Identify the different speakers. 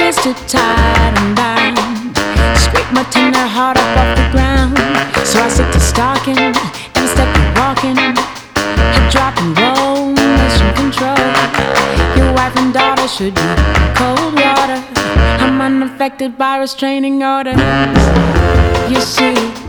Speaker 1: is too tight and bound. Scrape my tender heart up off the ground. So I stick to stalking and step to walking. Head drop and roll, mission control. Your wife and daughter should be cold water. I'm unaffected by restraining order. You see